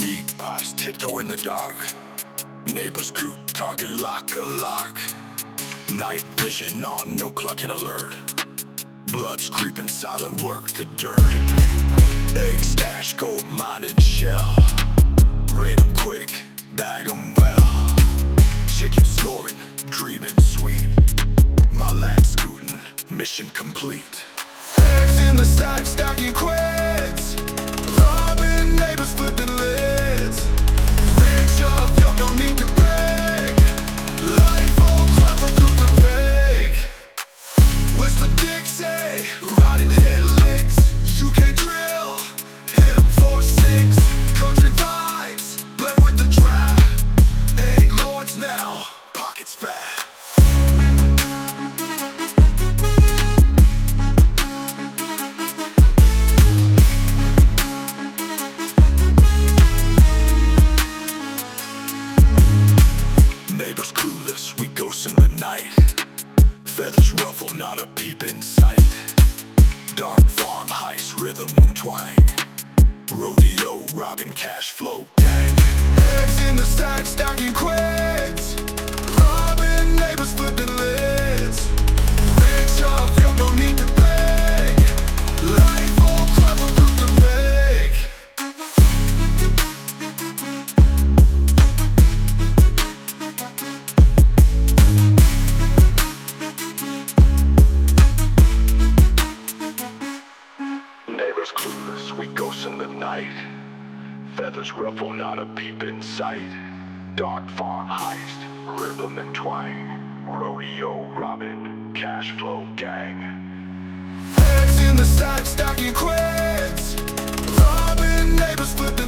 Deep pipes tiptoe in the dark. Neighbors crew target lock a lock. Night vision on, no clucking alert. Blood's creeping, silent work the dirt. Egg stash, gold mining shell. Raid 'em quick, bag 'em well. Chicken snoring, dreaming sweet. My lad scooting, mission complete. Eggs in the stack, stacking quids. Robbing neighbors, flipping lids. Rich up, yo, don't need to break. Life all clever through the fake. Whisper Dixie, riding head licks. You can't drill, hit 'em 4-6. Country vibes, blend with the trap. Egg lords now, pockets fat. Neighbors clueless, we ghost in the night. Feathers ruffle, not a peep in sight. Dark farm heist, rhythm twang. Rodeo, robbing cash flow gang. Eggs in the stack, stacking quids. Robbing neighbors, flipping lids. Rich up, yo, no need to beg. Life all clever through the fake. Neighbors clueless, we ghost in the night. Feathers ruffle, not a peep in sight. Dark farm heist, rhythm and twang. Rodeo, robbing, cash flow gang. Eggs in the stack, stacking quids. Robbing neighbors, flipping